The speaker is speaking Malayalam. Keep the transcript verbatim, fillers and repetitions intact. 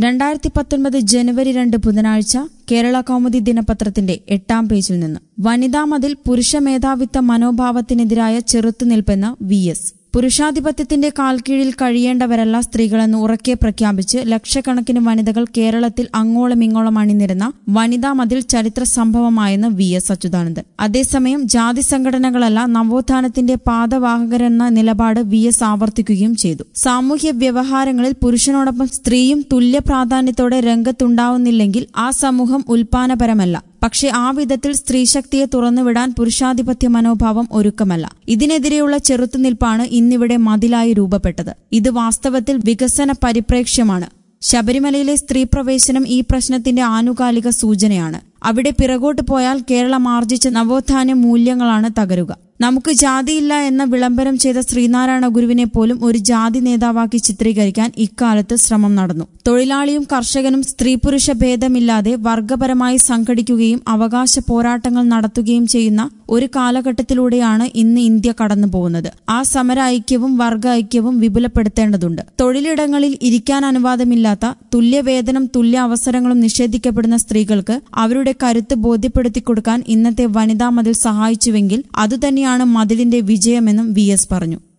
രണ്ടായിരത്തി പത്തൊൻപത് ജനുവരി രണ്ട് ബുധനാഴ്ച കേരള കൗമുദി ദിനപത്രത്തിന്റെ എട്ടാം പേജിൽ നിന്ന് വനിതാ മതിൽ പുരുഷ മേധാവിത്വ മനോഭാവത്തിനെതിരായ ചെറുത്തുനിൽപ്പെന്ന് വി എസ്. പുരുഷാധിപത്യത്തിന്റെ കാൽക്കീഴിൽ കഴിയേണ്ടവരല്ല സ്ത്രീകളെന്ന് ഉറക്കെ പ്രഖ്യാപിച്ച് ലക്ഷക്കണക്കിന് വനിതകൾ കേരളത്തിൽ അങ്ങോളമിങ്ങോളം അണിനിരുന്ന വനിതാ മതിൽ ചരിത്ര സംഭവമായെന്ന് വി എസ് അച്യുതാനന്ദൻ. അതേസമയം ജാതി സംഘടനകളല്ല നവോത്ഥാനത്തിന്റെ പാദവാഹകരെന്ന നിലപാട് വി എസ് ആവർത്തിക്കുകയും ചെയ്തു. സാമൂഹ്യ വ്യവഹാരങ്ങളിൽ പുരുഷനോടൊപ്പം സ്ത്രീയും തുല്യ പ്രാധാന്യത്തോടെ രംഗത്തുണ്ടാവുന്നില്ലെങ്കിൽ ആ സമൂഹം ഉൽപാദനപരമല്ല. പക്ഷെ ആ വിധത്തിൽ സ്ത്രീശക്തിയെ തുറന്നുവിടാൻ പുരുഷാധിപത്യ മനോഭാവം ഒരുക്കമല്ല. ഇതിനെതിരെയുള്ള ചെറുത്തുനിൽപ്പാണ് ഇന്നിവിടെ മതിലായി രൂപപ്പെട്ടത്. ഇത് വാസ്തവത്തിൽ വികസന പരിപ്രേക്ഷ്യമാണ്. ശബരിമലയിലെ സ്ത്രീ പ്രവേശനം ഈ പ്രശ്നത്തിന്റെ ആനുകാലിക സൂചനയാണ്. അവിടെ പിറകോട്ട് പോയാൽ കേരളം ആർജിച്ച നവോത്ഥാന മൂല്യങ്ങളാണ് തകരുക. നമുക്ക് ജാതിയില്ല എന്ന വിളംബരം ചെയ്ത ശ്രീനാരായണ ഗുരുവിനെ പോലും ഒരു ജാതി നേതാവാക്കി ചിത്രീകരിക്കാൻ ഇക്കാലത്ത് ശ്രമം നടന്നു. തൊഴിലാളിയും കർഷകനും സ്ത്രീ പുരുഷ ഭേദമില്ലാതെ വർഗപരമായി സംഘടിക്കുകയും അവകാശ പോരാട്ടങ്ങൾ നടത്തുകയും ചെയ്യുന്ന ഒരു കാലഘട്ടത്തിലൂടെയാണ് ഇന്ന് ഇന്ത്യ കടന്നുപോകുന്നത്. ആ സമര ഐക്യവും വർഗ ഐക്യവും വിപുലപ്പെടുത്തേണ്ടതുണ്ട്. തൊഴിലിടങ്ങളിൽ ഇരിക്കാൻ അനുവാദമില്ലാത്ത, തുല്യവേതനം തുല്യ അവസരങ്ങളും നിഷേധിക്കപ്പെടുന്ന സ്ത്രീകൾക്ക് അവരുടെ കരുത്ത് ബോധ്യപ്പെടുത്തി കൊടുക്കാൻ ഇന്നത്തെ വനിതാ മതിൽ സഹായിച്ചുവെങ്കിൽ അതുതന്നെയാണ് മതിലിന്റെ വിജയമെന്നും വി എസ് പറഞ്ഞു.